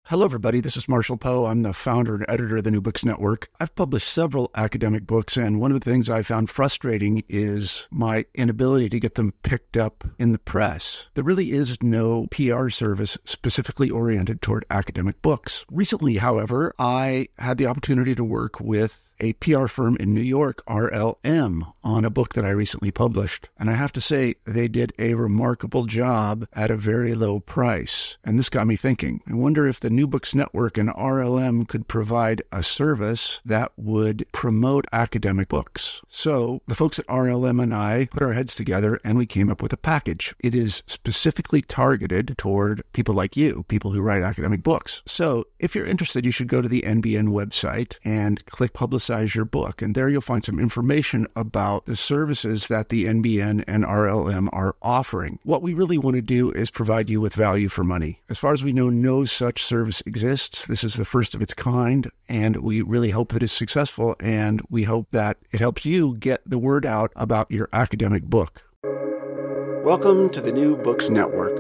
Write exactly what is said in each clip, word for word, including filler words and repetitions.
Hello, everybody. This is Marshall Poe. I'm the founder and editor of the New Books Network. I've published several academic books, and one of the things I found frustrating is my inability to get them picked up in the press. There really is no P R service specifically oriented toward academic books. Recently, however, I had the opportunity to work with a P R firm in New York, R L M, on a book that I recently published. And I have to say, they did a remarkable job at a very low price. And this got me thinking. I wonder if the New Books Network and R L M could provide a service that would promote academic books. So the folks at R L M and I put our heads together and we came up with a package. It is specifically targeted toward people like you, people who write academic books. So if you're interested, you should go to the N B N website and click Publicize your book. And there you'll find some information about the services that the N B N and R L M are offering. What we really want to do is provide you with value for money. As far as we know, no such service exists. This is the first of its kind, and we really hope that it's successful, and we hope that it helps you get the word out about your academic book. Welcome to the New Books Network.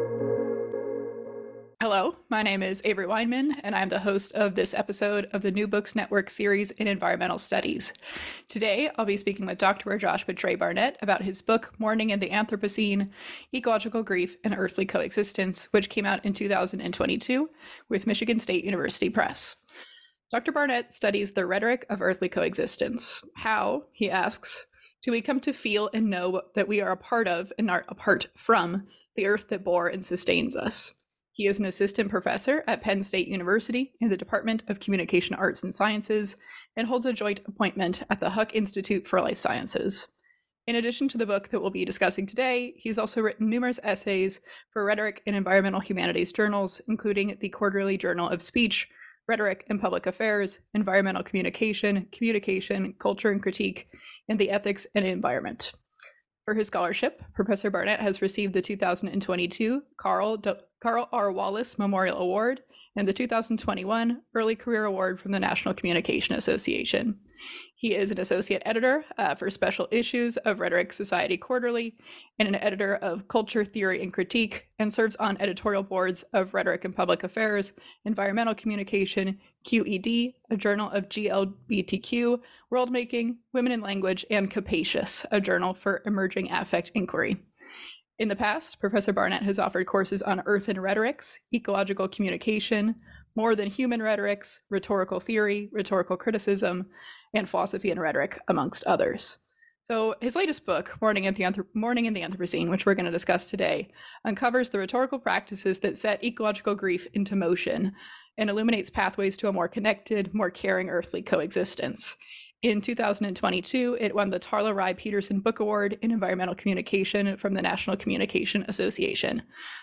Hello, my name is Avery Weinman, and I'm the host of this episode of the New Books Network series in environmental studies. Today, I'll be speaking with Doctor Joshua Trey Barnett about his book, Mourning in the Anthropocene, Ecological Grief and Earthly Coexistence, which came out in two thousand twenty-two with Michigan State University Press. Doctor Barnett studies the rhetoric of earthly coexistence. How, he asks, do we come to feel and know that we are a part of and not apart from the earth that bore and sustains us? He is an assistant professor at Penn State University in the Department of Communication Arts and Sciences and holds a joint appointment at the Huck Institute for Life Sciences. In addition to the book that we'll be discussing today, he's also written numerous essays for rhetoric and environmental humanities journals, including the Quarterly Journal of Speech, Rhetoric and Public Affairs, Environmental Communication, Communication, Culture and Critique, and the Ethics and Environment. For his scholarship, Professor Barnett has received the two thousand twenty-two Carl, D- Carl R. Wallace Memorial Award and the two thousand twenty-one Early Career Award from the National Communication Association. He is an associate editor uh, for special issues of Rhetoric Society Quarterly and an editor of Culture, Theory, and Critique, and serves on editorial boards of Rhetoric and Public Affairs, Environmental Communication, Q E D, a journal of G L B T Q, Worldmaking, Women in Language, and Capacious, a journal for emerging affect inquiry. In the past, Professor Barnett has offered courses on Earth and Rhetorics, Ecological Communication, More Than Human Rhetorics, Rhetorical Theory, Rhetorical Criticism, and Philosophy and Rhetoric, amongst others. So his latest book, Mourning in the, Anthrop- Mourning in the Anthropocene, which we're going to discuss today, uncovers the rhetorical practices that set ecological grief into motion and illuminates pathways to a more connected, more caring earthly coexistence. In two thousand twenty-two, it won the Tarla Rai Peterson Book Award in Environmental Communication from the National Communication Association.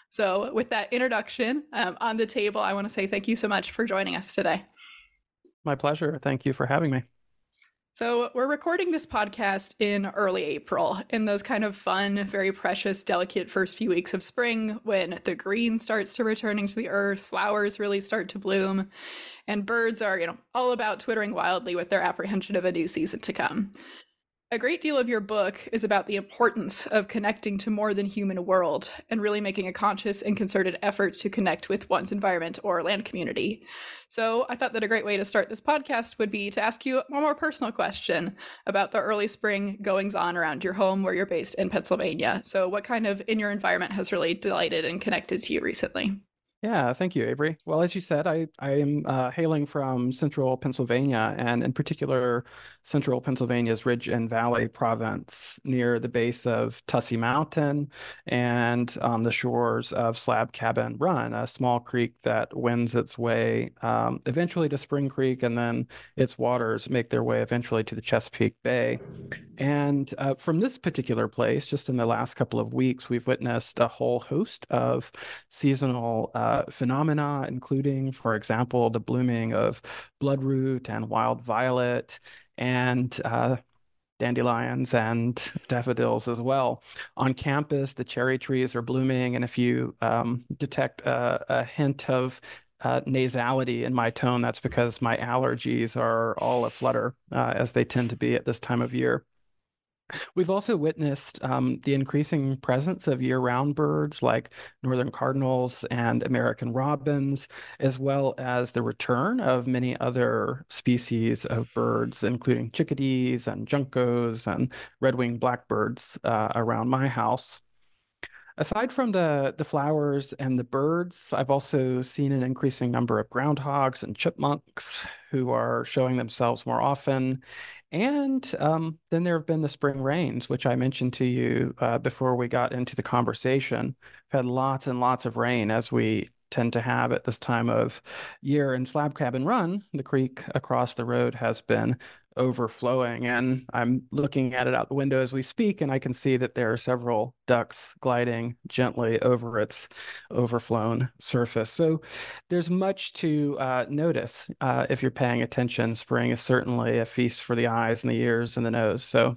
So with that introduction um, on the table, I want to say thank you so much for joining us today. My pleasure. Thank you for having me. So we're recording this podcast in early April, in those kind of fun, very precious, delicate first few weeks of spring when the green starts to returning to the earth, flowers really start to bloom, and birds are, you know, all about twittering wildly with their apprehension of a new season to come. A great deal of your book is about the importance of connecting to more than human world and really making a conscious and concerted effort to connect with one's environment or land community. So I thought that a great way to start this podcast would be to ask you a more personal question about the early spring goings on around your home where you're based in Pennsylvania. So what kind of in your environment has really delighted and connected to you recently? Yeah, thank you, Avery. Well, as you said, I, I am uh, hailing from central Pennsylvania, and in particular, central Pennsylvania's Ridge and Valley province near the base of Tussey Mountain and on the shores of Slab Cabin Run, a small creek that wends its way um, eventually to Spring Creek, and then its waters make their way eventually to the Chesapeake Bay. And uh, from this particular place, just in the last couple of weeks, we've witnessed a whole host of seasonal uh, phenomena, including, for example, the blooming of bloodroot and wild violet and uh, dandelions and daffodils as well. On campus, the cherry trees are blooming, and if you um, detect a, a hint of Uh, nasality in my tone, that's because my allergies are all aflutter, uh, as they tend to be at this time of year. We've also witnessed um, the increasing presence of year-round birds like northern cardinals and American robins, as well as the return of many other species of birds, including chickadees and juncos and red-winged blackbirds uh, around my house. Aside from the the flowers and the birds, I've also seen an increasing number of groundhogs and chipmunks who are showing themselves more often. And um, then there have been the spring rains, which I mentioned to you uh, before we got into the conversation. We've had lots and lots of rain, as we tend to have at this time of year. In Slab Cabin Run, the creek across the road has been overflowing, and I'm looking at it out the window as we speak, and I can see that there are several ducks gliding gently over its overflown surface. So there's much to uh, notice uh, if you're paying attention. Spring is certainly a feast for the eyes and the ears and the nose. So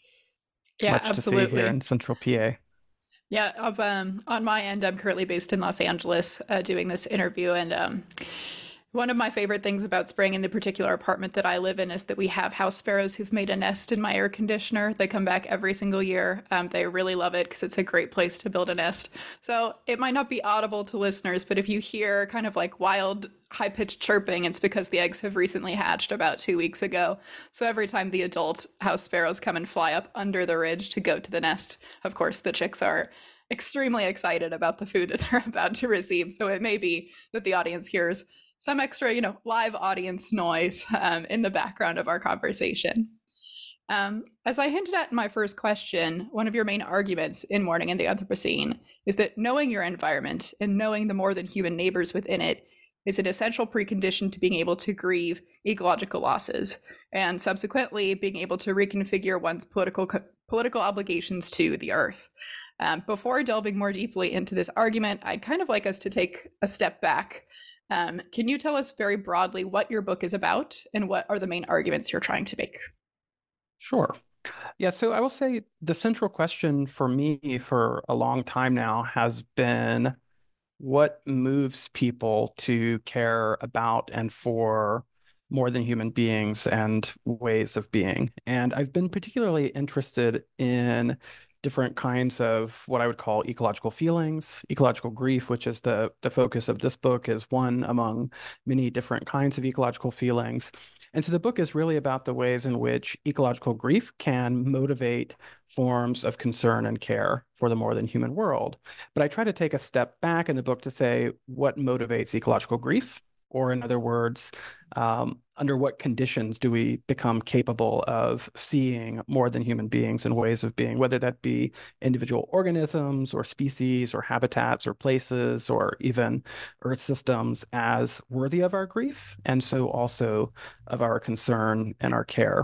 Yeah, much to see here absolutely. in Central P A. Yeah, of, um, on my end, I'm currently based in Los Angeles uh, doing this interview, and um, one of my favorite things about spring in the particular apartment that I live in is that we have house sparrows who've made a nest in my air conditioner. They come back every single year. Um, they really love it because it's a great place to build a nest. So it might not be audible to listeners, but if you hear kind of like wild, high-pitched chirping, it's because the eggs have recently hatched about two weeks ago. So every time the adult house sparrows come and fly up under the ridge to go to the nest, of course, the chicks are extremely excited about the food that they're about to receive. So it may be that the audience hears some extra, you know, live audience noise um, in the background of our conversation. Um, as I hinted at in my first question, one of your main arguments in Mourning in the Anthropocene is that knowing your environment and knowing the more than human neighbors within it is an essential precondition to being able to grieve ecological losses and subsequently being able to reconfigure one's political political obligations to the earth. Um, before delving more deeply into this argument, I'd kind of like us to take a step back. Um, can you tell us very broadly what your book is about and what are the main arguments you're trying to make? Sure. Yeah, so I will say the central question for me for a long time now has been what moves people to care about and for more than human beings and ways of being. And I've been particularly interested in different kinds of what I would call ecological feelings. Ecological grief, which is the, the focus of this book, is one among many different kinds of ecological feelings. And so the book is really about the ways in which ecological grief can motivate forms of concern and care for the more than human world. But I try to take a step back in the book to say what motivates ecological grief, or in other words, um, under what conditions do we become capable of seeing more than human beings and ways of being, whether that be individual organisms or species or habitats or places or even Earth systems as worthy of our grief, and so also of our concern and our care.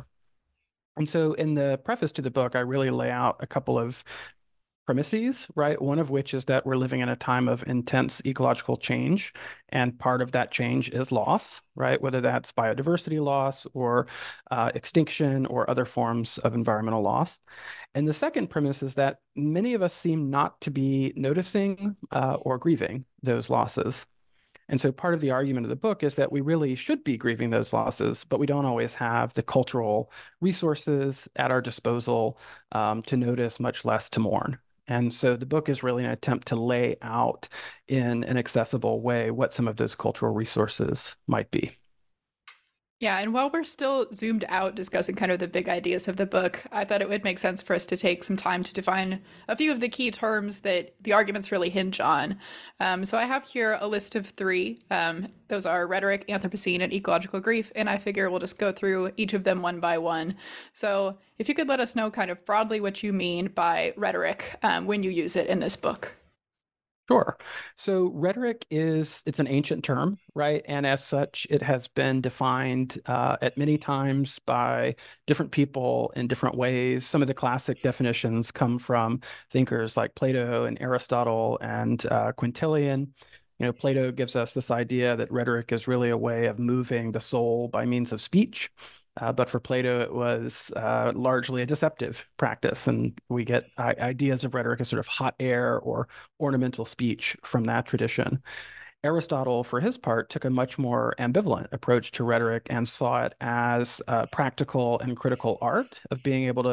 And so in the preface to the book, I really lay out a couple of premises, right? One of which is that we're living in a time of intense ecological change, and part of that change is loss, right? Whether that's biodiversity loss or uh, extinction or other forms of environmental loss. And the second premise is that many of us seem not to be noticing uh, or grieving those losses. And so part of the argument of the book is that we really should be grieving those losses, but we don't always have the cultural resources at our disposal um, to notice, much less to mourn. And so the book is really an attempt to lay out in an accessible way what some of those cultural resources might be. Yeah, and while we're still zoomed out discussing kind of the big ideas of the book, I thought it would make sense for us to take some time to define a few of the key terms that the arguments really hinge on. Um, so I have here a list of three. Um, those are rhetoric, Anthropocene, and ecological grief, and I figure we'll just go through each of them one by one. So if you could let us know kind of broadly what you mean by rhetoric um, when you use it in this book. Sure. So rhetoric is, it's an ancient term, right? And as such, it has been defined uh, at many times by different people in different ways. Some of the classic definitions come from thinkers like Plato and Aristotle and uh, Quintilian. You know, Plato gives us this idea that rhetoric is really a way of moving the soul by means of speech. Uh, but for Plato, it was uh, largely a deceptive practice. And we get uh, ideas of rhetoric as sort of hot air or ornamental speech from that tradition. Aristotle, for his part, took a much more ambivalent approach to rhetoric and saw it as a practical and critical art of being able to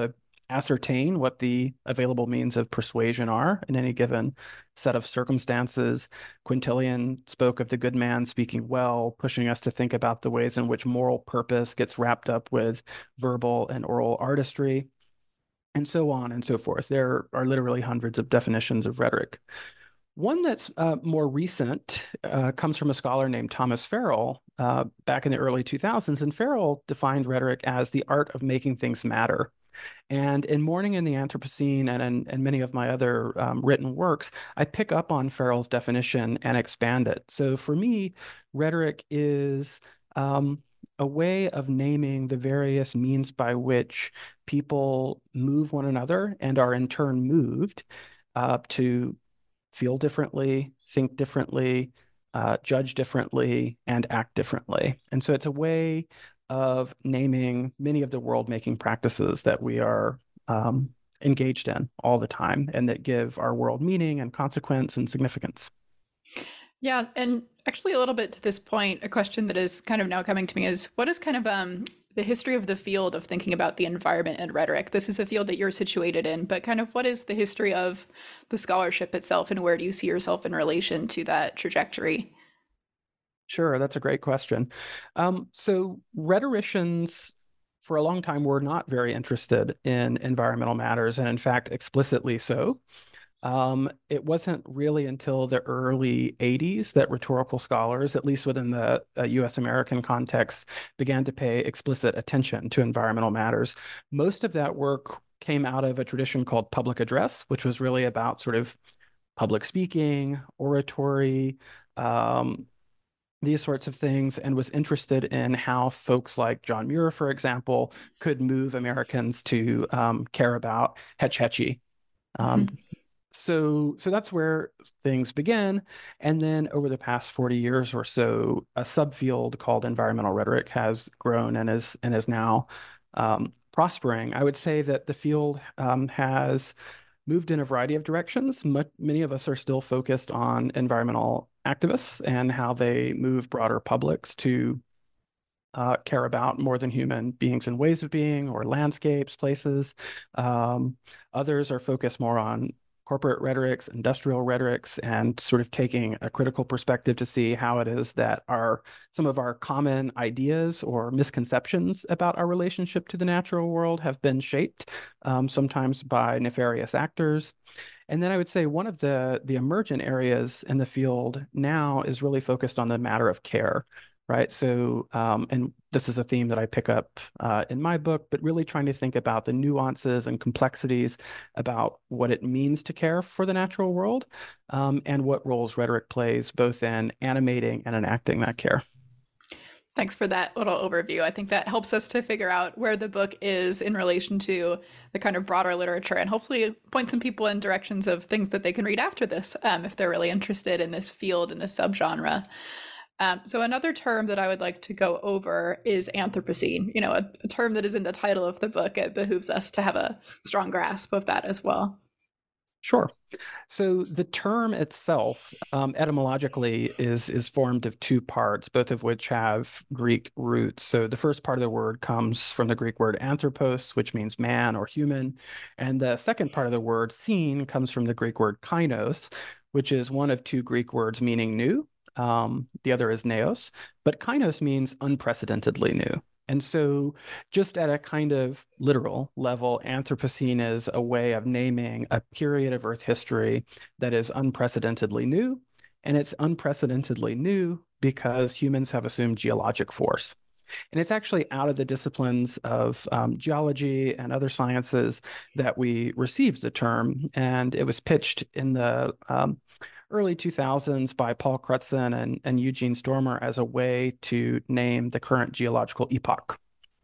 ascertain what the available means of persuasion are in any given set of circumstances. Quintilian spoke of the good man speaking well, pushing us to think about the ways in which moral purpose gets wrapped up with verbal and oral artistry, and so on and so forth. There are literally hundreds of definitions of rhetoric. One that's uh, more recent uh, comes from a scholar named Thomas Farrell uh, back in the early two thousands, and Farrell defined rhetoric as the art of making things matter. And in Mourning in the Anthropocene and in, in many of my other um, written works, I pick up on Farrell's definition and expand it. So for me, rhetoric is um, a way of naming the various means by which people move one another and are in turn moved uh, to feel differently, think differently, uh, judge differently, and act differently. And so it's a way of naming many of the world-making practices that we are um, engaged in all the time and that give our world meaning and consequence and significance. Yeah, and actually a little bit to this point, a question that is kind of now coming to me is, what is kind of um, the history of the field of thinking about the environment and rhetoric? This is a field that you're situated in, but kind of what is the history of the scholarship itself, and where do you see yourself in relation to that trajectory? Sure, that's a great question. Um, so rhetoricians for a long time were not very interested in environmental matters, and in fact, explicitly so. Um, it wasn't really until the early eighties that rhetorical scholars, at least within the uh, U S American context, began to pay explicit attention to environmental matters. Most of that work came out of a tradition called public address, which was really about sort of public speaking, oratory, um, these sorts of things, and was interested in how folks like John Muir, for example, could move Americans to um, care about hetch hetchy. Um, mm-hmm. So, so that's where things begin. And then over the past forty years or so, a subfield called environmental rhetoric has grown and is and is now um, prospering. I would say that the field um, has moved in a variety of directions. M- many of us are still focused on environmental activists and how they move broader publics to uh, care about more than human beings and ways of being, or landscapes, places. Um, others are focused more on corporate rhetorics, industrial rhetorics, and sort of taking a critical perspective to see how it is that our some of our common ideas or misconceptions about our relationship to the natural world have been shaped, um, sometimes by nefarious actors. And then I would say one of the, the emergent areas in the field now is really focused on the matter of care. Right. So, um, and this is a theme that I pick up uh, in my book, but really trying to think about the nuances and complexities about what it means to care for the natural world, um, and what roles rhetoric plays both in animating and enacting that care. Thanks for that little overview. I think that helps us to figure out where the book is in relation to the kind of broader literature, and hopefully point some people in directions of things that they can read after this, um, if they're really interested in this field and this subgenre. Um, so another term that I would like to go over is Anthropocene, you know, a, a term that is in the title of the book. It behooves us to have a strong grasp of that as well. Sure. So the term itself, um, etymologically, is is formed of two parts, both of which have Greek roots. So the first part of the word comes from the Greek word anthropos, which means man or human. And the second part of the word scene comes from the Greek word kainos, which is one of two Greek words meaning new. Um, the other is neos, but kainos means unprecedentedly new. And so just at a kind of literal level, Anthropocene is a way of naming a period of Earth history that is unprecedentedly new. And it's unprecedentedly new because humans have assumed geologic force. And it's actually out of the disciplines of um, geology and other sciences that we received the term. And it was pitched in the um, early two thousands by Paul Crutzen and, and Eugene Stormer as a way to name the current geological epoch.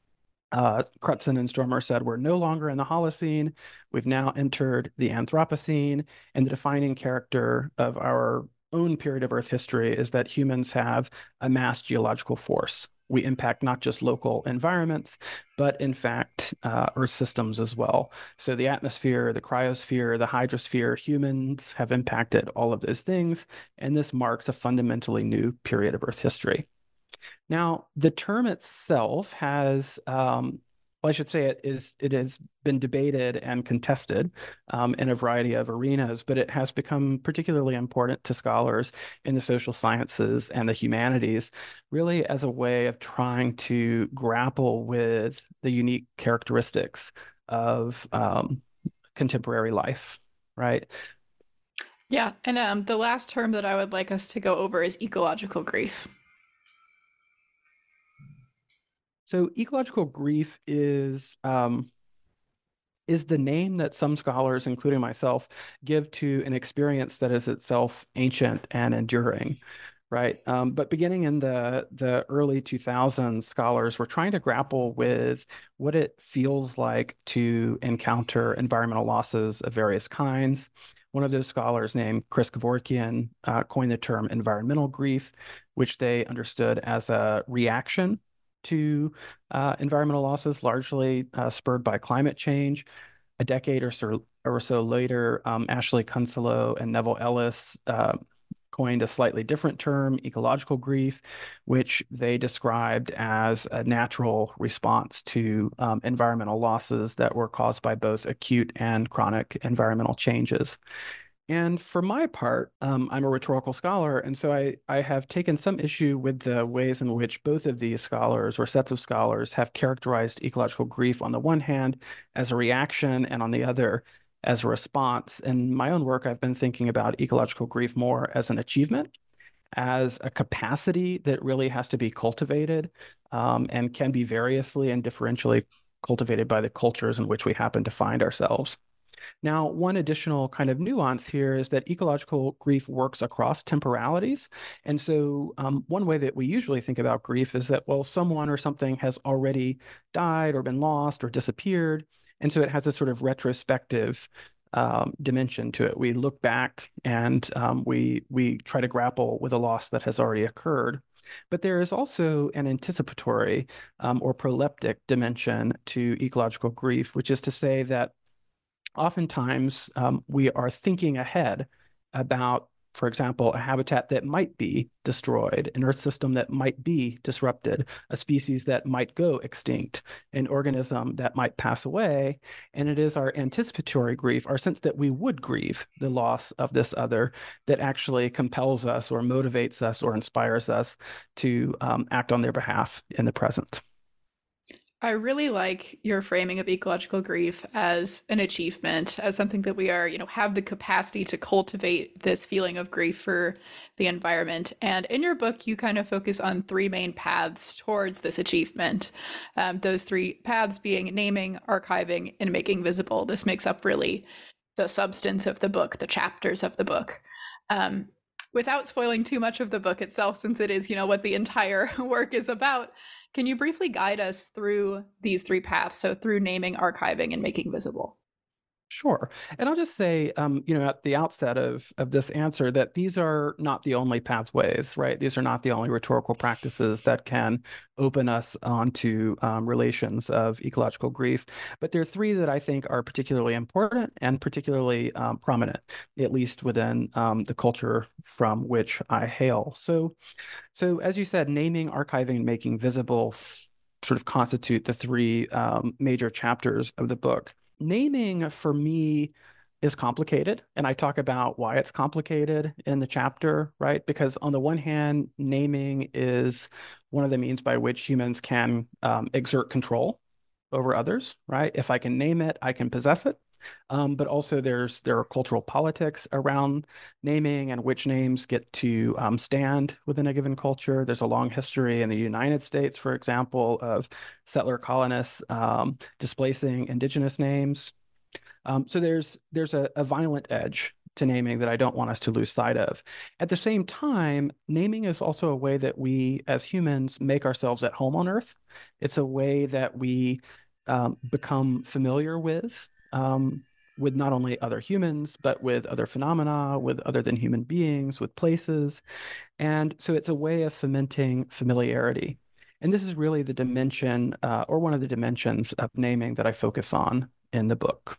Uh, Crutzen and Stormer said, we're no longer in the Holocene. We've now entered the Anthropocene, and the defining character of our own period of Earth history is that humans have amassed geological force. We impact not just local environments, but in fact, uh, Earth systems as well. So the atmosphere, the cryosphere, the hydrosphere, humans have impacted all of those things, and this marks a fundamentally new period of Earth history. Now, the term itself has um, well, I should say it is it has been debated and contested um, in a variety of arenas, but it has become particularly important to scholars in the social sciences and the humanities, really as a way of trying to grapple with the unique characteristics of um, contemporary life, right? Yeah, and um, the last term that I would like us to go over is ecological grief. So ecological grief is um, is the name that some scholars, including myself, give to an experience that is itself ancient and enduring, right? Um, but beginning in the the early two thousands, scholars were trying to grapple with what it feels like to encounter environmental losses of various kinds. One of those scholars, named Chris Kevorkian, uh, coined the term environmental grief, which they understood as a reaction to uh, environmental losses, largely uh, spurred by climate change. A decade or so, or so later, um, Ashley Kunselo and Neville Ellis uh, coined a slightly different term, ecological grief, which they described as a natural response to um, environmental losses that were caused by both acute and chronic environmental changes. And for my part, um, I'm a rhetorical scholar, and so I, I have taken some issue with the ways in which both of these scholars or sets of scholars have characterized ecological grief on the one hand as a reaction and on the other as a response. In my own work, I've been thinking about ecological grief more as an achievement, as a capacity that really has to be cultivated um, and can be variously and differentially cultivated by the cultures in which we happen to find ourselves. Now, one additional kind of nuance here is that ecological grief works across temporalities. And so um, one way that we usually think about grief is that, well, someone or something has already died or been lost or disappeared. And so it has a sort of retrospective um, dimension to it. We look back and um, we, we try to grapple with a loss that has already occurred. But there is also an anticipatory um, or proleptic dimension to ecological grief, which is to say that oftentimes um, we are thinking ahead about, for example, a habitat that might be destroyed, an Earth system that might be disrupted, a species that might go extinct, an organism that might pass away. And it is our anticipatory grief, our sense that we would grieve the loss of this other, that actually compels us or motivates us or inspires us to um, act on their behalf in the present. I really like your framing of ecological grief as an achievement, as something that we are, you know, have the capacity to cultivate this feeling of grief for the environment. And in your book, you kind of focus on three main paths towards this achievement. Um, those three paths being naming, archiving, and making visible. This makes up really the substance of the book, the chapters of the book. Um, without spoiling too much of the book itself, since it is, you know, what the entire work is about, can you briefly guide us through these three paths? So through naming, archiving, and making visible. Sure. And I'll just say, um, you know, at the outset of, of this answer that these are not the only pathways, right? These are not the only rhetorical practices that can open us onto um, relations of ecological grief. But there are three that I think are particularly important and particularly um, prominent, at least within um, the culture from which I hail. So, so as you said, naming, archiving, and making visible sort of constitute the three um, major chapters of the book. Naming for me is complicated, and I talk about why it's complicated in the chapter, right? Because on the one hand, naming is one of the means by which humans can um, exert control over others, right? If I can name it, I can possess it. Um, but also there's there are cultural politics around naming and which names get to um, stand within a given culture. There's a long history in the United States, for example, of settler colonists um, displacing indigenous names. Um, so there's there's a, a violent edge to naming that I don't want us to lose sight of. At the same time, naming is also a way that we as humans make ourselves at home on Earth. It's a way that we um, become familiar with um, with not only other humans, but with other phenomena, with other than human beings, with places. And so it's a way of fomenting familiarity. And this is really the dimension, uh, or one of the dimensions of naming that I focus on in the book.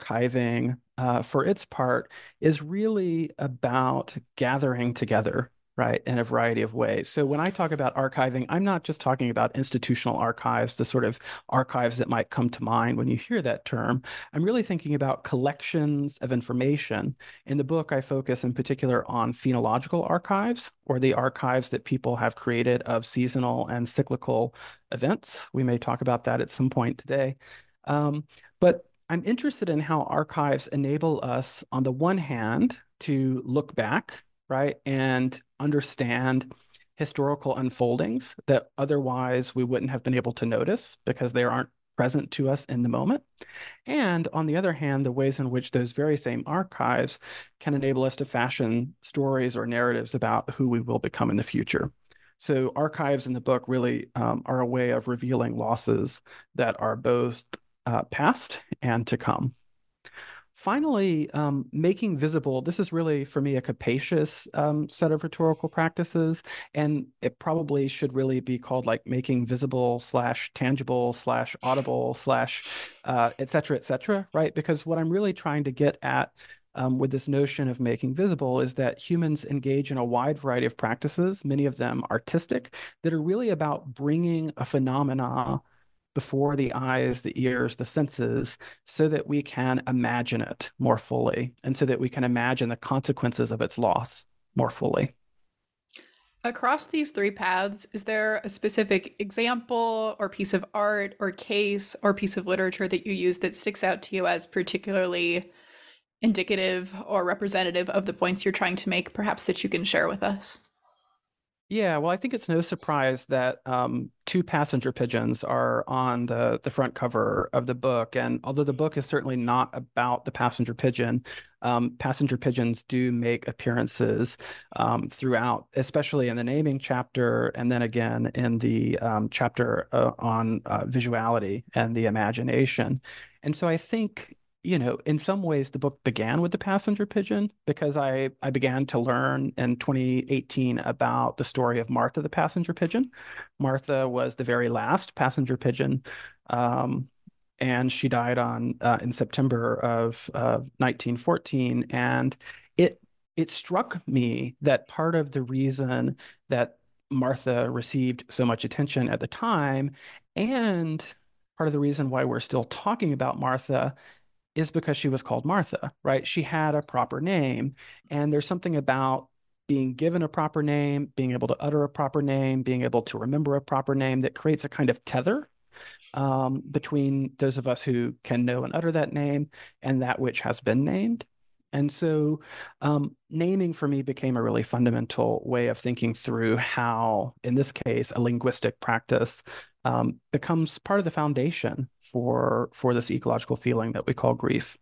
Archiving, uh, for its part, is really about gathering together right, in a variety of ways. So when I talk about archiving, I'm not just talking about institutional archives, the sort of archives that might come to mind when you hear that term. I'm really thinking about collections of information. In the book, I focus in particular on phenological archives, or the archives that people have created of seasonal and cyclical events. We may talk about that at some point today. Um, but I'm interested in how archives enable us, on the one hand, to look back, right, and understand historical unfoldings that otherwise we wouldn't have been able to notice because they aren't present to us in the moment. And on the other hand, the ways in which those very same archives can enable us to fashion stories or narratives about who we will become in the future. So archives in the book really um, are a way of revealing losses that are both uh, past and to come. Finally, um, making visible, this is really, for me, a capacious um, set of rhetorical practices, and it probably should really be called like making visible slash tangible slash audible slash uh, et cetera, et cetera, right? Because what I'm really trying to get at um, with this notion of making visible is that humans engage in a wide variety of practices, many of them artistic, that are really about bringing a phenomena before the eyes, the ears, the senses, so that we can imagine it more fully, and so that we can imagine the consequences of its loss more fully. Across these three paths, is there a specific example or piece of art or case or piece of literature that you use that sticks out to you as particularly indicative or representative of the points you're trying to make, perhaps that you can share with us? Yeah, well, I think it's no surprise that um, two passenger pigeons are on the, the front cover of the book. And although the book is certainly not about the passenger pigeon, um, passenger pigeons do make appearances um, throughout, especially in the naming chapter, and then again in the um, chapter uh, on uh, visuality and the imagination. And so I think, you know, in some ways, the book began with the passenger pigeon because I, I began to learn in twenty eighteen about the story of Martha the passenger pigeon. Martha was the very last passenger pigeon, um, and she died on uh, in September of, of nineteen fourteen. And it it struck me that part of the reason that Martha received so much attention at the time, and part of the reason why we're still talking about Martha, is because she was called Martha, right? She had a proper name. And there's something about being given a proper name, being able to utter a proper name, being able to remember a proper name that creates a kind of tether um, between those of us who can know and utter that name and that which has been named. And so um, naming for me became a really fundamental way of thinking through how, in this case, a linguistic practice um, becomes part of the foundation for, for this ecological feeling that we call grief.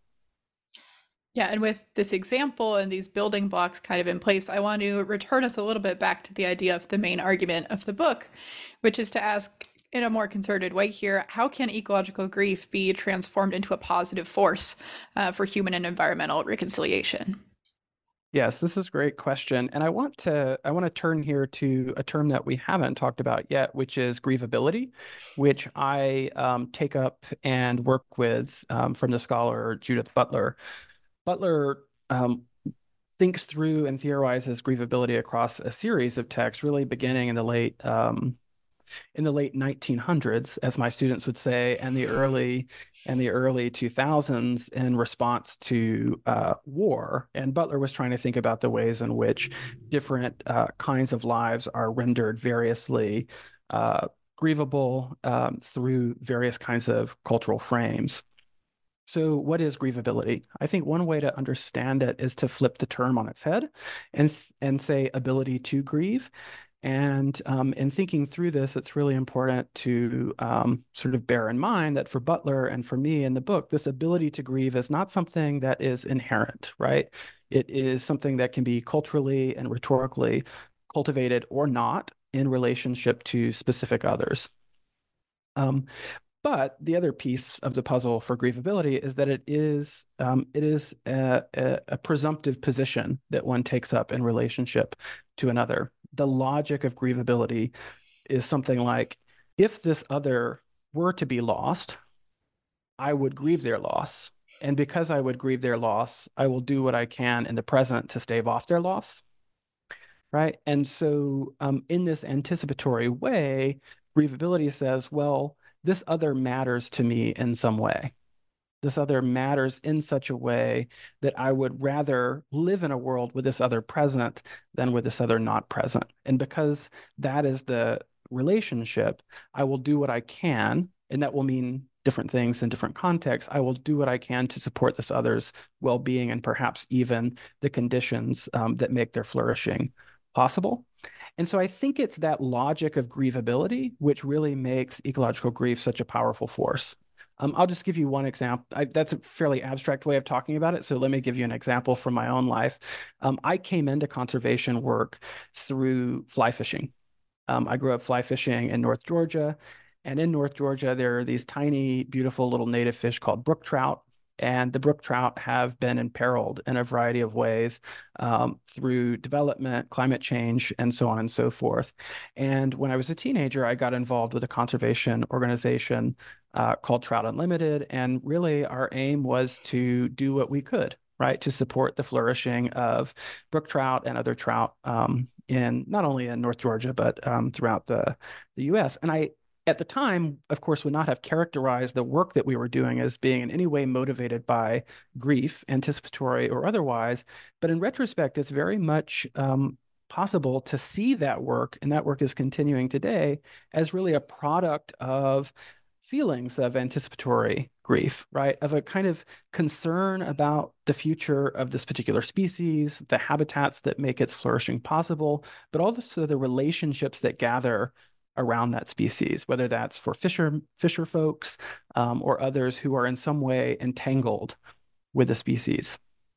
Yeah, and with this example and these building blocks kind of in place, I want to return us a little bit back to the idea of the main argument of the book, which is to ask in a more concerted way here, how can ecological grief be transformed into a positive force uh, for human and environmental reconciliation? Yes, this is a great question. And I want to I want to turn here to a term that we haven't talked about yet, which is grievability, which I um, take up and work with um, from the scholar Judith Butler. Butler um, thinks through and theorizes grievability across a series of texts, really beginning in the late um, in the late nineteen hundreds, as my students would say, and the early and the early two thousands in response to uh, war. And Butler was trying to think about the ways in which different uh, kinds of lives are rendered variously uh, grievable um, through various kinds of cultural frames. So what is grievability? I think one way to understand it is to flip the term on its head and, and say ability to grieve. And um, in thinking through this, it's really important to um, sort of bear in mind that for Butler and for me in the book, this ability to grieve is not something that is inherent, right? It is something that can be culturally and rhetorically cultivated or not in relationship to specific others. Um, but the other piece of the puzzle for grievability is that it is um, it is a, a, a presumptive position that one takes up in relationship to another. The logic of grievability is something like, if this other were to be lost, I would grieve their loss. And because I would grieve their loss, I will do what I can in the present to stave off their loss. right? And so um, in this anticipatory way, grievability says, well, this other matters to me in some way. This other matters in such a way that I would rather live in a world with this other present than with this other not present. And because that is the relationship, I will do what I can, and that will mean different things in different contexts. I will do what I can to support this other's well-being and perhaps even the conditions um, that make their flourishing possible. And so I think it's that logic of grievability which really makes ecological grief such a powerful force. Um, I'll just give you one example. I, that's a fairly abstract way of talking about it. So let me give you an example from my own life. Um, I came into conservation work through fly fishing. Um, I grew up fly fishing in North Georgia. And in North Georgia, there are these tiny, beautiful little native fish called brook trout. And the brook trout have been imperiled in a variety of ways um, through development, climate change, and so on and so forth. And when I was a teenager, I got involved with a conservation organization uh, called Trout Unlimited. And really, our aim was to do what we could, right, to support the flourishing of brook trout and other trout um, in not only in North Georgia, but um, throughout the, the U S. And I at the time, of course, would not have characterized the work that we were doing as being in any way motivated by grief, anticipatory or otherwise. But in retrospect, it's very much um, possible to see that work, and that work is continuing today, as really a product of feelings of anticipatory grief, right? Of a kind of concern about the future of this particular species, the habitats that make its flourishing possible, but also the relationships that gather around that species, whether that's for fisher fisher folks um, or others who are in some way entangled with the species.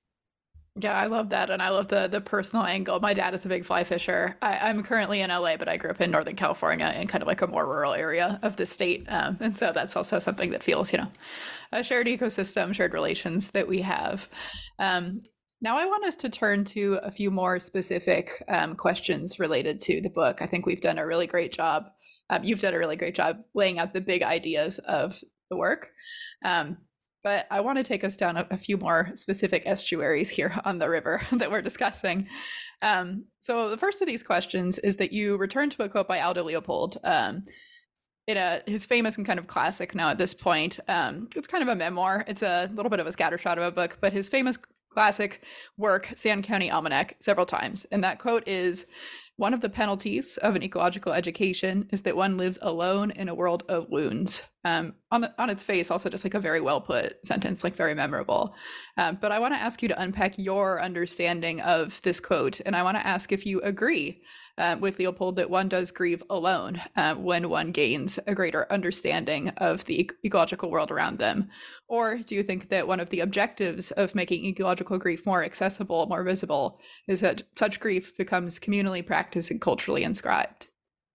Yeah, I love that, and I love the the personal angle. My dad is a big fly fisher. I, I'm currently in L A, but I grew up in Northern California in kind of like a more rural area of the state, um, and so that's also something that feels, you know, a shared ecosystem, shared relations that we have. Um, Now I want us to turn to a few more specific um, questions related to the book. I think we've done a really great job. Um, you've done a really great job laying out the big ideas of the work. Um, but I want to take us down a, a few more specific estuaries here on the river that we're discussing. Um, so the first of these questions is that you return to a quote by Aldo Leopold. Um, in a his famous and kind of classic now at this point. Um, it's kind of a memoir. It's a little bit of a scattershot of a book, but his famous classic work, Sand County Almanac, several times. And that quote is, "One of the penalties of an ecological education is that one lives alone in a world of wounds." Um, on the, on its face, also just like a very well put sentence, like very memorable. Um, but I want to ask you to unpack your understanding of this quote, and I want to ask if you agree uh, with Leopold that one does grieve alone uh, when one gains a greater understanding of the e- ecological world around them, or do you think that one of the objectives of making ecological grief more accessible, more visible, is that such grief becomes communally practiced and culturally inscribed?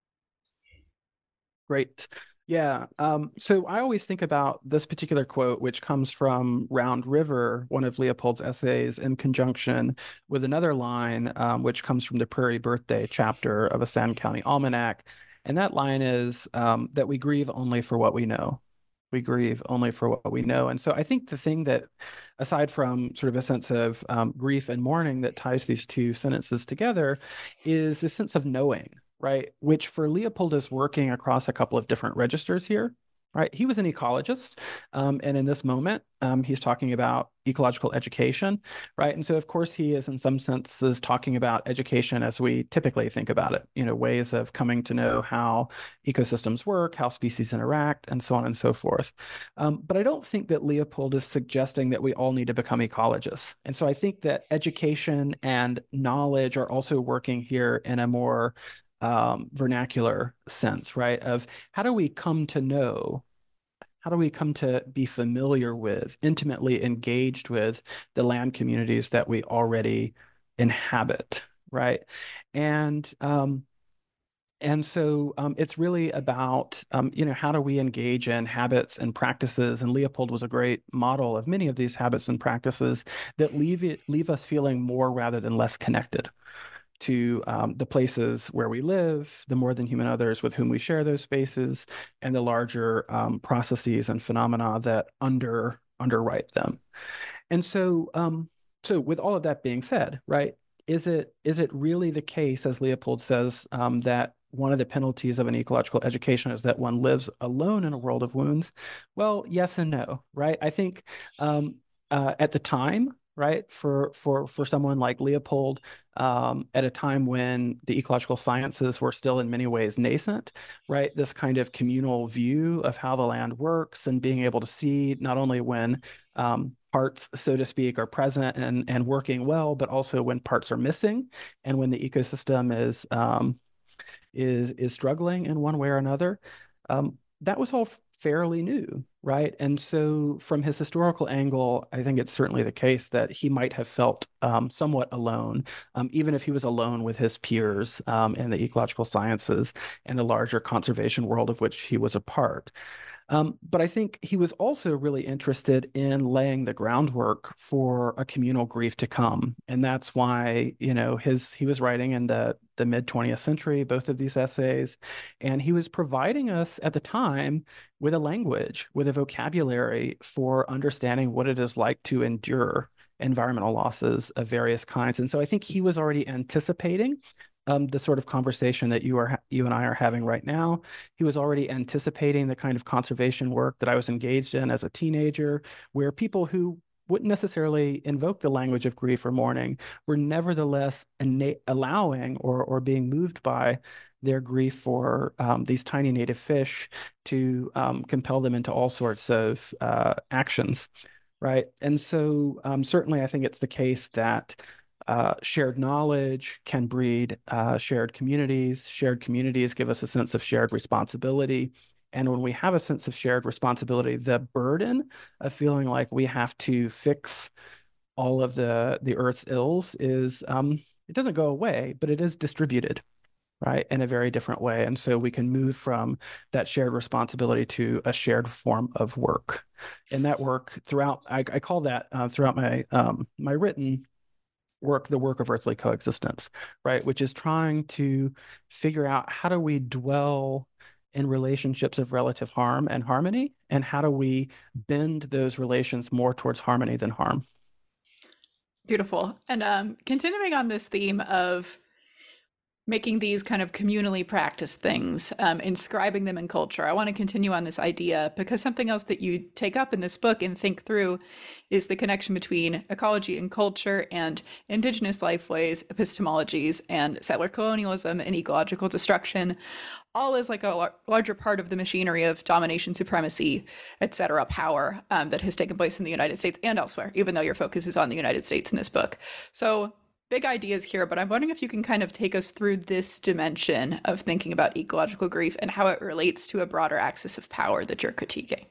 Great. Yeah. Um, so I always think about this particular quote, which comes from Round River, one of Leopold's essays, in conjunction with another line, um, which comes from the Prairie Birthday chapter of a Sand County Almanac. And that line is um, that we grieve only for what we know. We grieve only for what we know. And so I think the thing that, aside from sort of a sense of um, grief and mourning that ties these two sentences together, is a sense of knowing, right? Which for Leopold is working across a couple of different registers here, right? He was an ecologist. Um, and in this moment, um, he's talking about ecological education, right? And so, of course, he is in some senses talking about education as we typically think about it, you know, ways of coming to know how ecosystems work, how species interact, and so on and so forth. Um, but I don't think that Leopold is suggesting that we all need to become ecologists. And so I think that education and knowledge are also working here in a more um, vernacular sense, right? Of how do we come to know, how do we come to be familiar with, intimately engaged with the land communities that we already inhabit, right? And um, and so um, it's really about, um, you know, how do we engage in habits and practices? And Leopold was a great model of many of these habits and practices that leave it, leave us feeling more rather than less connected to um, the places where we live, the more than human others with whom we share those spaces, and the larger um, processes and phenomena that under underwrite them. And so, um, so with all of that being said, right, is it is it really the case, as Leopold says, um, that one of the penalties of an ecological education is that one lives alone in a world of wounds? Well, yes and no, right? I think um, uh, at the time, right, for for for someone like Leopold, um, at a time when the ecological sciences were still in many ways nascent, right, this kind of communal view of how the land works and being able to see not only when um, parts, so to speak, are present and, and working well, but also when parts are missing and when the ecosystem is um, is is struggling in one way or another. Um, that was all fairly new, right? And so, from his historical angle, I think it's certainly the case that he might have felt um, somewhat alone, um, even if he was alone with his peers um, in the ecological sciences and the larger conservation world of which he was a part. Um, but I think he was also really interested in laying the groundwork for a communal grief to come. And that's why, you know, his he was writing in the, the mid twentieth century, both of these essays, and he was providing us at the time with a language, with a vocabulary for understanding what it is like to endure environmental losses of various kinds. And so I think he was already anticipating um, the sort of conversation that you are you and I are having right now. He was already anticipating the kind of conservation work that I was engaged in as a teenager, where people who wouldn't necessarily invoke the language of grief or mourning were nevertheless innate, allowing or or being moved by their grief for um, these tiny native fish to um, compel them into all sorts of uh, actions, right? And so um, certainly I think it's the case that Uh, shared knowledge can breed uh, shared communities. Shared communities give us a sense of shared responsibility. And when we have a sense of shared responsibility, the burden of feeling like we have to fix all of the, the Earth's ills is, um, it doesn't go away, but it is distributed, right, in a very different way. And so we can move from that shared responsibility to a shared form of work. And that work throughout, I, I call that uh, throughout my um, my written work, the work of earthly coexistence, right? Which is trying to figure out how do we dwell in relationships of relative harm and harmony, and how do we bend those relations more towards harmony than harm. Beautiful. And um, continuing on this theme of making these kind of communally practiced things, um, inscribing them in culture. I want to continue on this idea because something else that you take up in this book and think through is the connection between ecology and culture and indigenous lifeways, epistemologies, and settler colonialism and ecological destruction, all as like a lar- larger part of the machinery of domination, supremacy, et cetera, power um, that has taken place in the United States and elsewhere, even though your focus is on the United States in this book. So big ideas here, but I'm wondering if you can kind of take us through this dimension of thinking about ecological grief and how it relates to a broader axis of power that you're critiquing.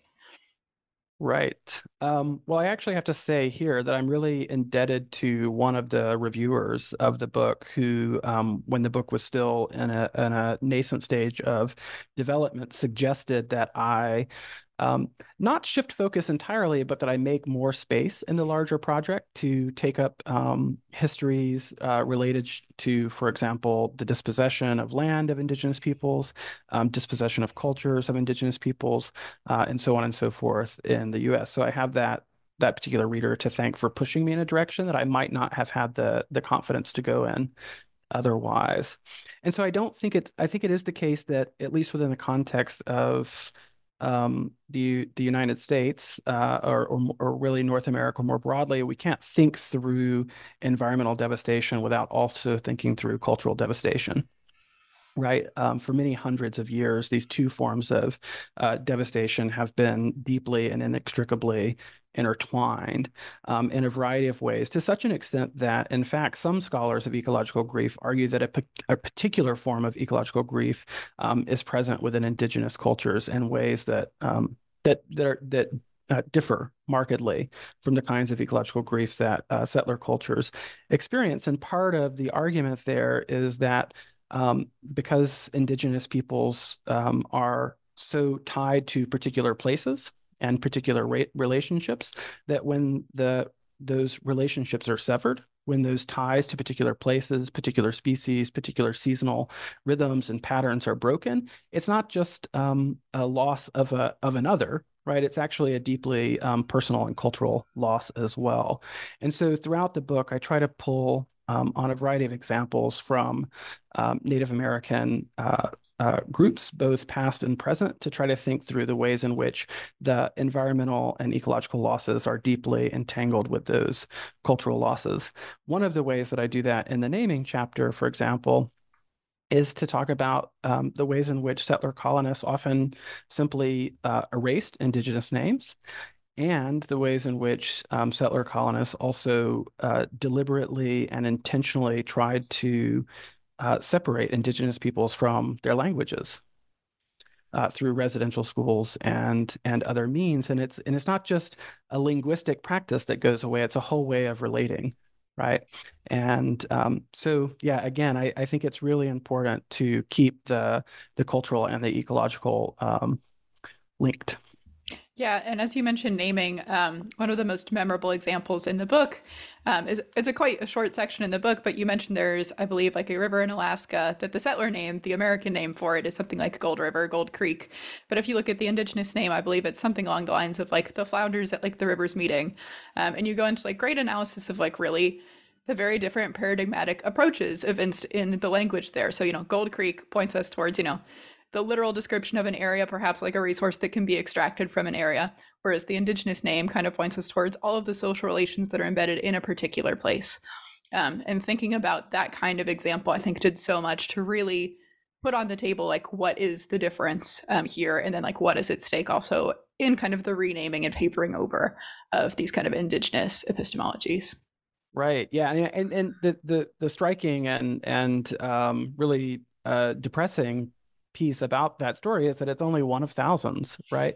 Right. Um, well, I actually have to say here that I'm really indebted to one of the reviewers of the book who, um, when the book was still in a, in a nascent stage of development, suggested that I Um, not shift focus entirely, but that I make more space in the larger project to take up um, histories uh, related to, for example, the dispossession of land of indigenous peoples, um, dispossession of cultures of indigenous peoples, uh, and so on and so forth in the U S. So I have that that particular reader to thank for pushing me in a direction that I might not have had the the confidence to go in otherwise. And so I don't think it, I think it is the case that, at least within the context of um, the the United States uh, or, or or really North America more broadly, we can't think through environmental devastation without also thinking through cultural devastation. Right. Um, for many hundreds of years, these two forms of uh, devastation have been deeply and inextricably intertwined um, in a variety of ways, to such an extent that, in fact, some scholars of ecological grief argue that a, a particular form of ecological grief um, is present within indigenous cultures in ways that um, that that are that uh, differ markedly from the kinds of ecological grief that uh, settler cultures experience. And part of the argument there is that Um, because indigenous peoples um, are so tied to particular places and particular ra- relationships, that when the those relationships are severed, when those ties to particular places, particular species, particular seasonal rhythms and patterns are broken, it's not just um, a loss of a of another, right? It's actually a deeply um, personal and cultural loss as well. And so throughout the book, I try to pull um, on a variety of examples from um, Native American uh, uh, groups, both past and present, to try to think through the ways in which the environmental and ecological losses are deeply entangled with those cultural losses. One of the ways that I do that in the naming chapter, for example, is to talk about um, the ways in which settler colonists often simply uh, erased indigenous names, and the ways in which um, settler colonists also uh, deliberately and intentionally tried to uh, separate indigenous peoples from their languages uh, through residential schools and and other means. And it's and it's not just a linguistic practice that goes away; it's a whole way of relating, right? And um, so, yeah, again, I, I think it's really important to keep the the cultural and the ecological um, linked. Yeah, and as you mentioned naming, um, one of the most memorable examples in the book um, is it's a quite a short section in the book, but you mentioned there's, I believe, like a river in Alaska that the settler name, the American name for it is something like Gold River, Gold Creek. But if you look at the indigenous name, I believe it's something along the lines of like the flounders at like the river's meeting. Um, and you go into like great analysis of like really the very different paradigmatic approaches evinced in the language there. So, you know, Gold Creek points us towards, you know, the literal description of an area, perhaps like a resource that can be extracted from an area, whereas the indigenous name kind of points us towards all of the social relations that are embedded in a particular place. Um, and thinking about that kind of example, I think did so much to really put on the table, like, what is the difference um, here? And then, like, what is at stake also in kind of the renaming and papering over of these kind of indigenous epistemologies. Right. Yeah. And and, and the, the the striking and and um, really uh, depressing piece about that story is that it's only one of thousands, right,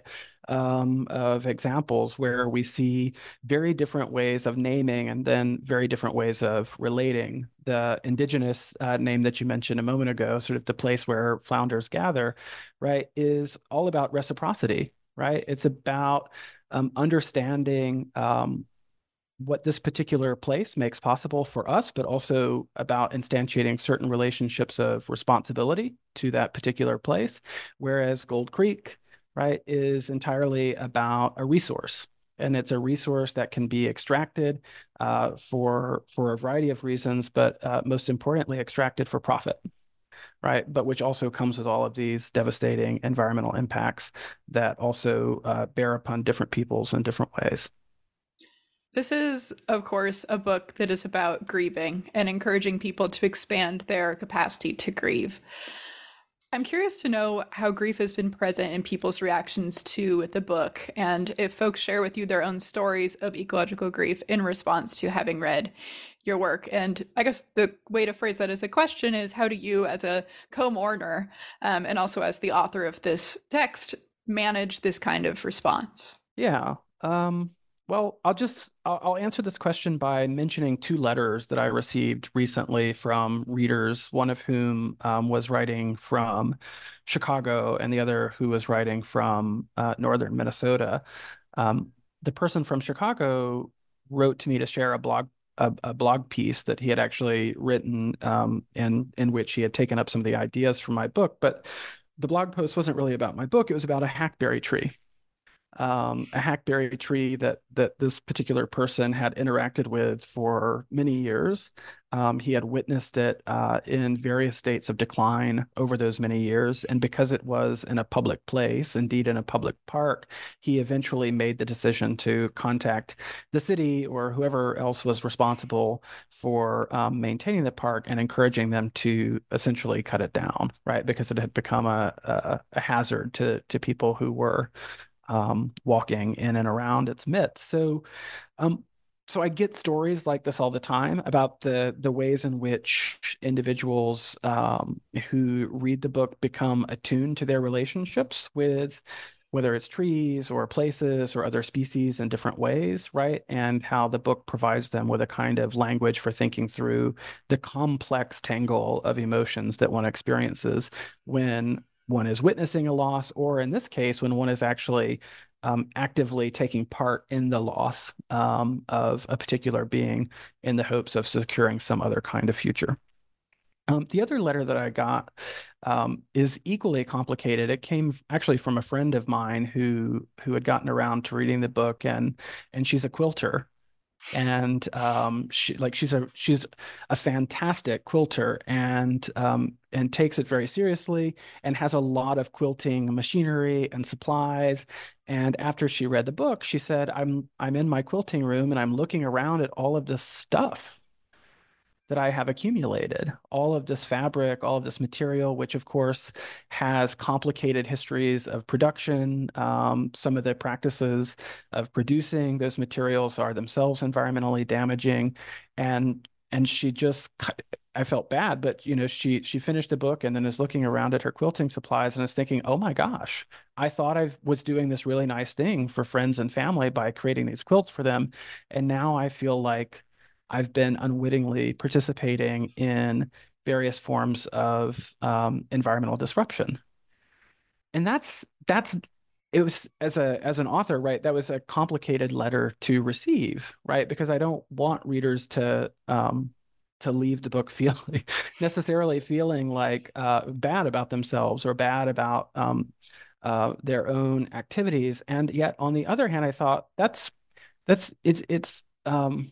um, of examples where we see very different ways of naming and then very different ways of relating. The indigenous uh, name that you mentioned a moment ago, sort of the place where flounders gather, right, is all about reciprocity, right? It's about um, understanding um, what this particular place makes possible for us, but also about instantiating certain relationships of responsibility to that particular place. Whereas Gold Creek, right, is entirely about a resource. And it's a resource that can be extracted uh, for, for a variety of reasons, but uh, most importantly, extracted for profit, right? But which also comes with all of these devastating environmental impacts that also uh, bear upon different peoples in different ways. This is, of course, a book that is about grieving and encouraging people to expand their capacity to grieve. I'm curious to know how grief has been present in people's reactions to the book, and if folks share with you their own stories of ecological grief in response to having read your work. And I guess the way to phrase that as a question is, how do you, as a co-mourner, um, and also as the author of this text, manage this kind of response? Yeah. Um... Well, I'll just I'll, I'll answer this question by mentioning two letters that I received recently from readers, one of whom um, was writing from Chicago and the other who was writing from uh, northern Minnesota. Um, the person from Chicago wrote to me to share a blog a, a blog piece that he had actually written um, in in which he had taken up some of the ideas from my book. But the blog post wasn't really about my book. It was about a hackberry tree. Um, a hackberry tree that that this particular person had interacted with for many years. Um, he had witnessed it uh, in various states of decline over those many years, and because it was in a public place, indeed in a public park, he eventually made the decision to contact the city or whoever else was responsible for um, maintaining the park and encouraging them to essentially cut it down, right? Because it had become a, a, a hazard to to people who were Um, walking in and around its midst. So, um, so I get stories like this all the time about the the ways in which individuals um, who read the book become attuned to their relationships with whether it's trees or places or other species in different ways, right? And how the book provides them with a kind of language for thinking through the complex tangle of emotions that one experiences when one is witnessing a loss, or in this case, when one is actually um, actively taking part in the loss um, of a particular being in the hopes of securing some other kind of future. Um, the other letter that I got um, is equally complicated. It came actually from a friend of mine who who had gotten around to reading the book, and and she's a quilter. And um, she like she's a she's a fantastic quilter, and um, and takes it very seriously, and has a lot of quilting machinery and supplies. And after she read the book, she said, "I'm I'm in my quilting room and I'm looking around at all of this stuff that I have accumulated, all of this fabric, all of this material, which of course has complicated histories of production. Um, some of the practices of producing those materials are themselves environmentally damaging." And and she just, I felt bad, but you know, she she finished the book and then is looking around at her quilting supplies and is thinking, oh my gosh, I thought I was doing this really nice thing for friends and family by creating these quilts for them. And now I feel like I've been unwittingly participating in various forms of um, environmental disruption. And that's that's it was, as a as an author, right? That was a complicated letter to receive, right? Because I don't want readers to um, to leave the book feeling necessarily feeling like uh, bad about themselves or bad about um, uh, their own activities. And yet, on the other hand, I thought that's that's it's it's um,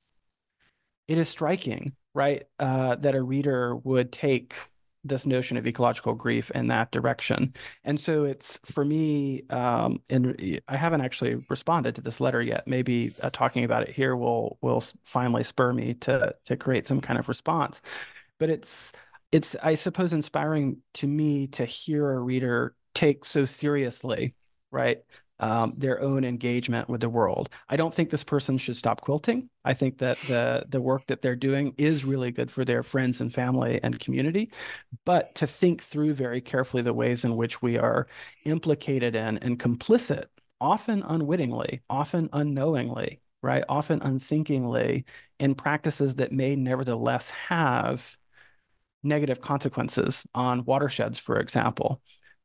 it is striking, right, uh, that a reader would take this notion of ecological grief in that direction. And so it's, for me, um, and I haven't actually responded to this letter yet. Maybe uh, talking about it here will will finally spur me to to create some kind of response. But it's it's I suppose inspiring to me to hear a reader take so seriously, right, um, their own engagement with the world. I don't think this person should stop quilting. I think that the the work that they're doing is really good for their friends and family and community, but to think through very carefully the ways in which we are implicated in and complicit, often unwittingly, often unknowingly, right, often unthinkingly, in practices that may nevertheless have negative consequences on watersheds, for example.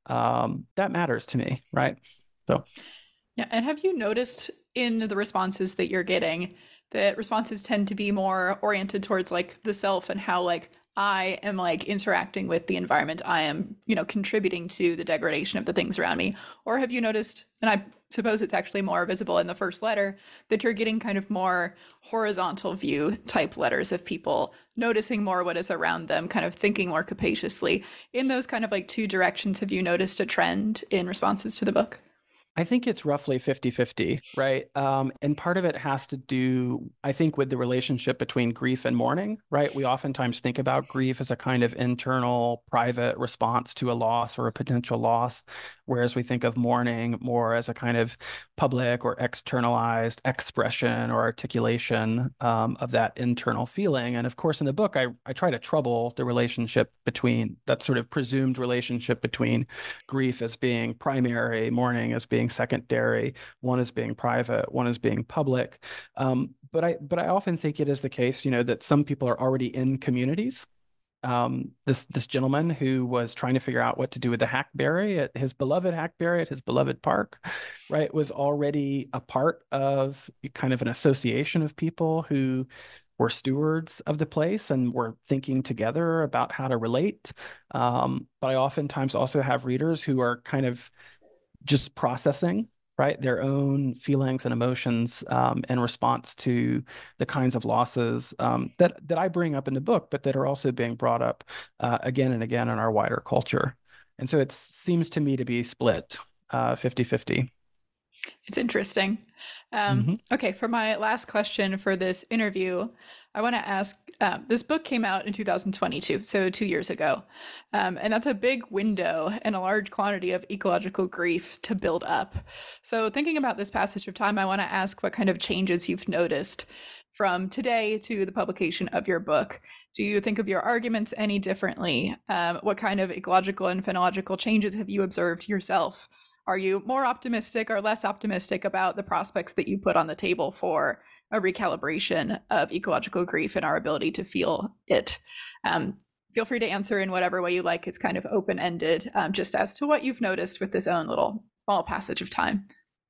Um, that matters to me, right? So, Yeah, and have you noticed in the responses that you're getting that responses tend to be more oriented towards like the self and how like I am like interacting with the environment. I am, you know, contributing to the degradation of the things around me. Or have you noticed, and I suppose it's actually more visible in the first letter, that you're getting kind of more horizontal view type letters of people noticing more what is around them, kind of thinking more capaciously. In those kind of like two directions, have you noticed a trend in responses to the book? I think it's roughly fifty fifty, right? Um, and part of it has to do, I think, with the relationship between grief and mourning, right? We oftentimes think about grief as a kind of internal, private response to a loss or a potential loss, whereas we think of mourning more as a kind of public or externalized expression or articulation um, of that internal feeling. And of course, in the book, I, I try to trouble the relationship between that sort of presumed relationship between grief as being primary, mourning as being secondary, one is being private, one is being public. Um, but I but I often think it is the case, you know, that some people are already in communities. Um, this this gentleman who was trying to figure out what to do with the hackberry at his beloved hackberry at his beloved park, right, was already a part of kind of an association of people who were stewards of the place and were thinking together about how to relate. Um, but I oftentimes also have readers who are kind of just processing, right, their own feelings and emotions um, in response to the kinds of losses um, that that I bring up in the book, but that are also being brought up uh, again and again in our wider culture. And so it seems to me to be split uh, fifty fifty. It's interesting. Um, Mm-hmm. okay, for my last question for this interview, I want to ask um, this book came out in two thousand twenty-two, so two years ago. Um, and that's a big window and a large quantity of ecological grief to build up. So, thinking about this passage of time, I want to ask what kind of changes you've noticed from today to the publication of your book. Do you think of your arguments any differently? Um, what kind of ecological and phenological changes have you observed yourself? Are you more optimistic or less optimistic about the prospects that you put on the table for a recalibration of ecological grief and our ability to feel it? Um, feel free to answer in whatever way you like. It's kind of open-ended, um, just as to what you've noticed with this own little small passage of time.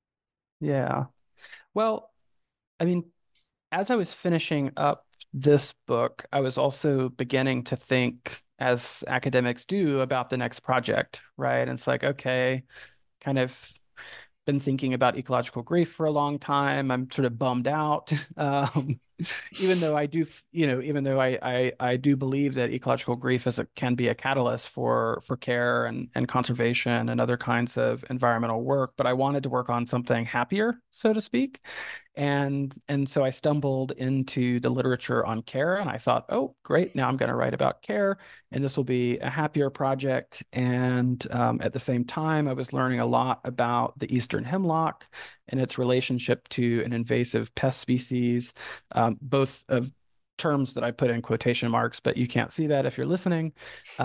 Yeah. Well, I mean, as I was finishing up this book, I was also beginning to think, as academics do, about the next project, right? And it's like, okay, kind of been thinking about ecological grief for a long time. I'm sort of bummed out, um, even though I do, you know, even though I I, I do believe that ecological grief is a, can be a catalyst for for care and and conservation and other kinds of environmental work. But I wanted to work on something happier, so to speak. And and so I stumbled into the literature on care, and I thought, oh, great, now I'm going to write about care, and this will be a happier project. And um, at the same time, I was learning a lot about the eastern hemlock and its relationship to an invasive pest species, um, both of terms that I put in quotation marks, but you can't see that if you're listening,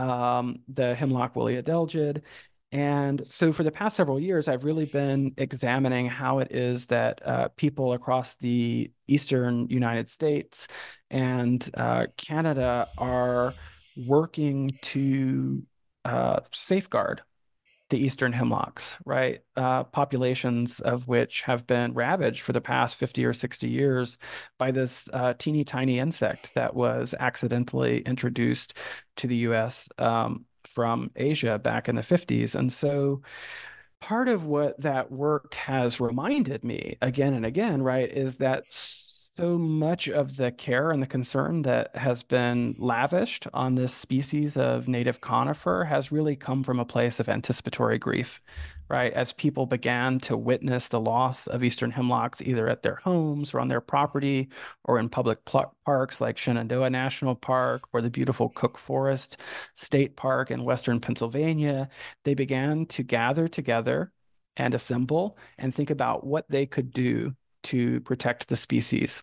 um, the hemlock woolly adelgid. And so for the past several years, I've really been examining how it is that uh, people across the eastern United States and uh, Canada are working to uh, safeguard the eastern hemlocks, right? Uh, populations of which have been ravaged for the past fifty or sixty years by this uh, teeny tiny insect that was accidentally introduced to the U S um, from Asia back in the fifties. And so part of what that work has reminded me again and again, right, is that so much of the care and the concern that has been lavished on this species of native conifer has really come from a place of anticipatory grief, right? As people began to witness the loss of eastern hemlocks, either at their homes or on their property or in public pl- parks like Shenandoah National Park or the beautiful Cook Forest State Park in western Pennsylvania, they began to gather together and assemble and think about what they could do to protect the species.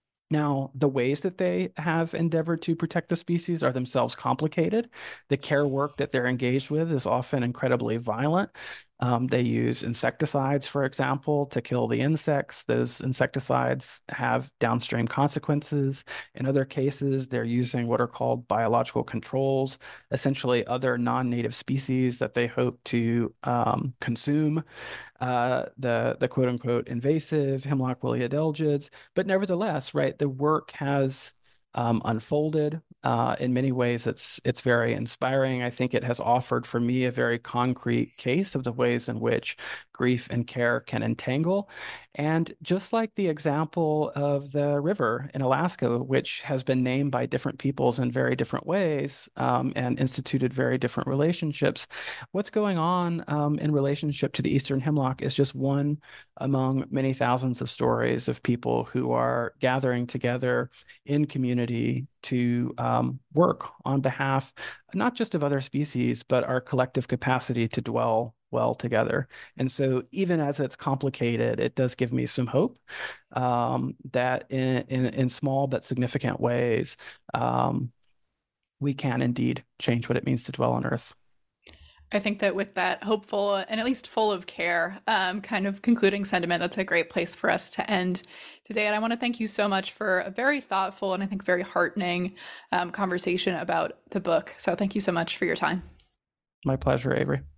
Now, the ways that they have endeavored to protect the species are themselves complicated. The care work that they're engaged with is often incredibly violent. Um, they use insecticides, for example, to kill the insects. Those insecticides have downstream consequences. In other cases, they're using what are called biological controls, essentially other non-native species that they hope to um, consume uh, the the quote unquote invasive hemlock woolly adelgids. But nevertheless, right, the work has um, unfolded. Uh, in many ways, it's it's very inspiring. I think it has offered for me a very concrete case of the ways in which grief and care can entangle. And just like the example of the river in Alaska, which has been named by different peoples in very different ways um, and instituted very different relationships, what's going on um, in relationship to the eastern hemlock is just one among many thousands of stories of people who are gathering together in community to um, work on behalf not just of other species, but our collective capacity to dwell well together. And so even as it's complicated, it does give me some hope um, that in, in, in small but significant ways, um, we can indeed change what it means to dwell on Earth. I think that with that hopeful and at least full of care um, kind of concluding sentiment, that's a great place for us to end today. And I want to thank you so much for a very thoughtful and I think very heartening um, conversation about the book. So thank you so much for your time. My pleasure, Avery.